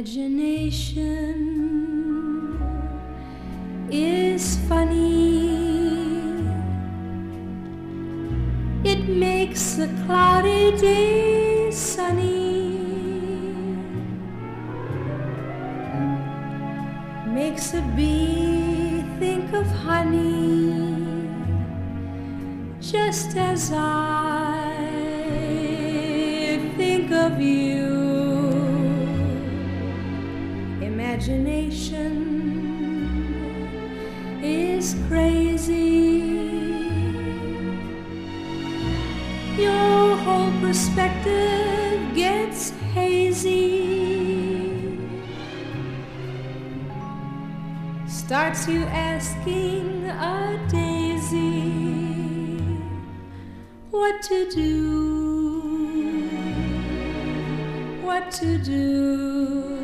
Imagination is funny. It makes a cloudy day sunny, makes a bee think of honey, just as I think of you. Imagination is crazy. Your whole perspective gets hazy, starts you asking a daisy what to do, what to do.